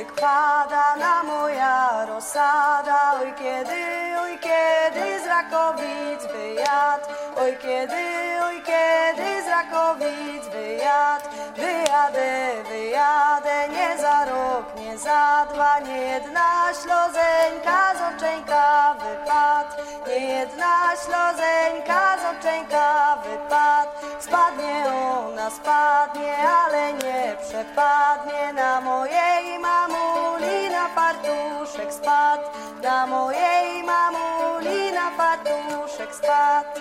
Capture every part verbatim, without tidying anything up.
deszczyk pada na moja rozsada. Oj kiedy, oj kiedy z Rakowic wyjadł, oj kiedy, oj kiedy z Rakowic wyjadł. Wyjadę, wyjadę, nie za rok, nie za dwa, nie jedna ślozeńka z oczeńka wypadł, nie jedna ślozeńka z oczeńka wypadł. Spadnie ona, spadnie, ale nie przepadnie na mojej mamuli na fartuszek spadł, na mojej mamuli na fartuszek spadł.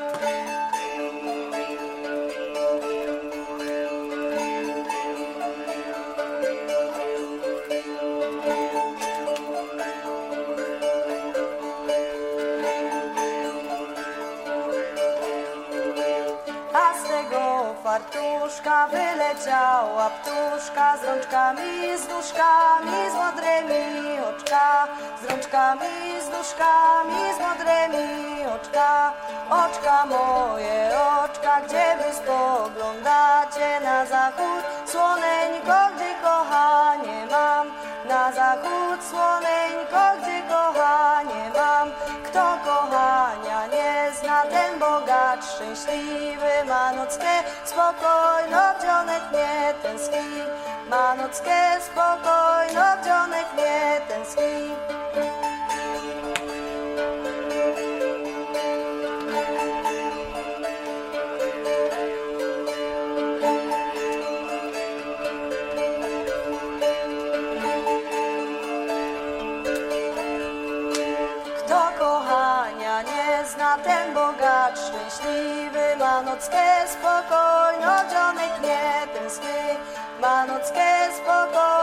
Fartuszka wyleciała ptuszka z rączkami, z nóżkami, z modrymi oczka, z rączkami, z nóżkami, z modrymi oczka. Oczka moje, oczka, gdzie wy spoglądacie? Na zachód słoneńko, gdzie kochanie mam, na zachód słoneńko, gdzie kochanie mam. Kto kochania nie zna, ten bogacz szczęśliwy, ma nockę spokojno, dzionek nie tęskni, ma nockę spokojno, dzionek nie tęskni. Ten bogacz szczęśliwy, ma nockę spokojno, dzionek nie tęskni, ma nockę spokojno.